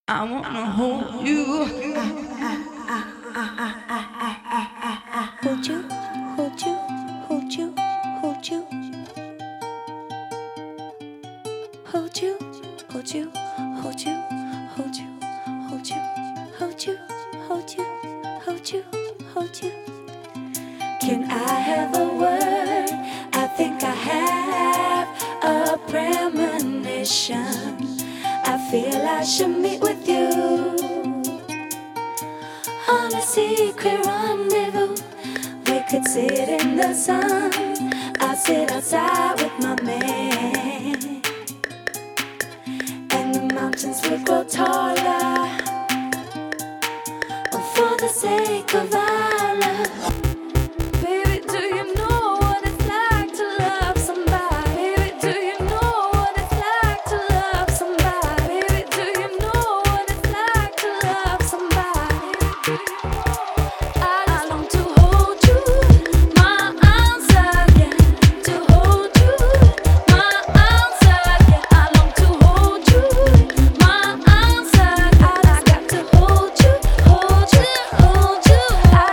I wanna hold you. Hold you, hold you, hold you, hold you. Hold you, hold you, hold you, hold you, hold you, hold you, hold you, hold you, hold you. Can I have a word? I think I have a premonition. I feel I should meet with you on a secret rendezvous. We could sit in the sun. I'll sit outside with my man, and the mountains will grow taller for the sake of our love. Baby, do you know what it's like to love somebody? Baby, do you know what it's like to love somebody? Baby, do you know what it's like to love somebody? I long to hold you, my arms again. To hold you, my arms again. I long to hold you, my arms again. I got to hold you, hold you, hold you. I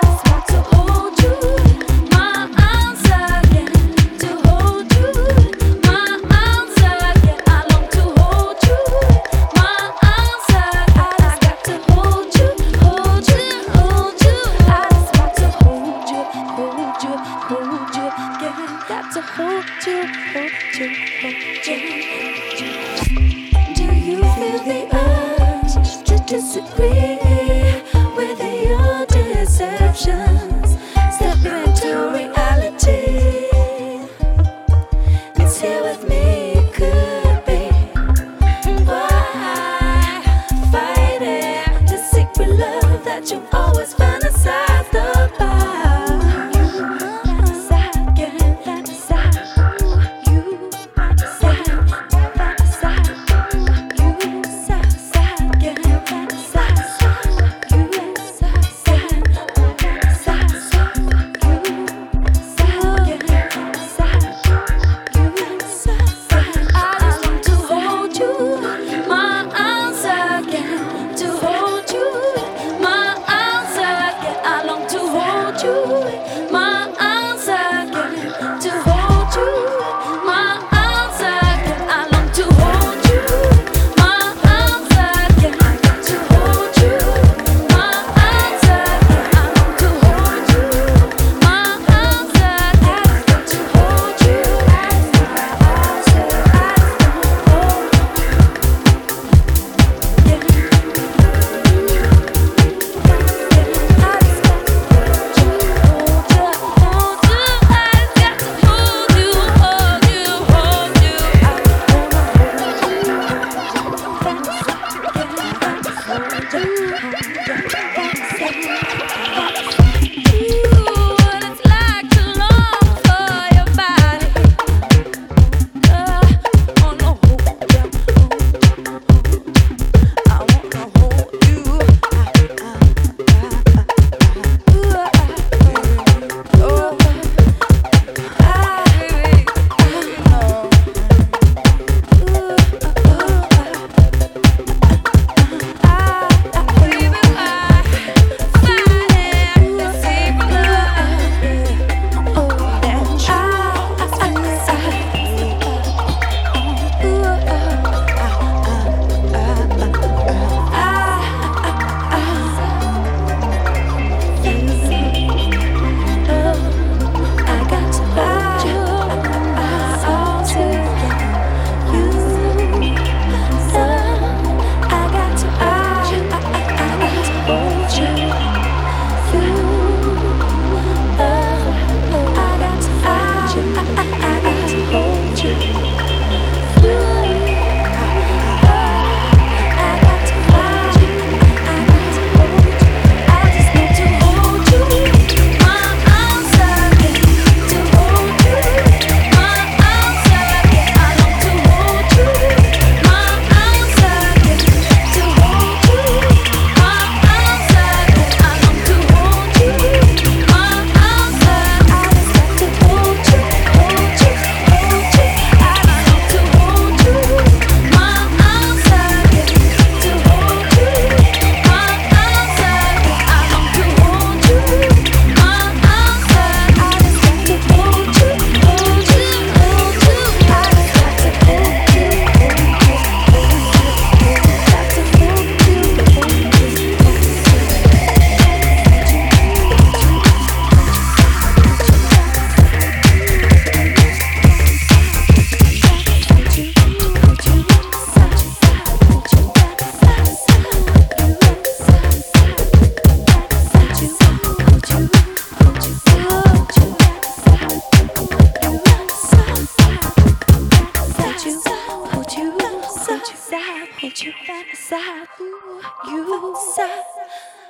inside, ooh, you inside.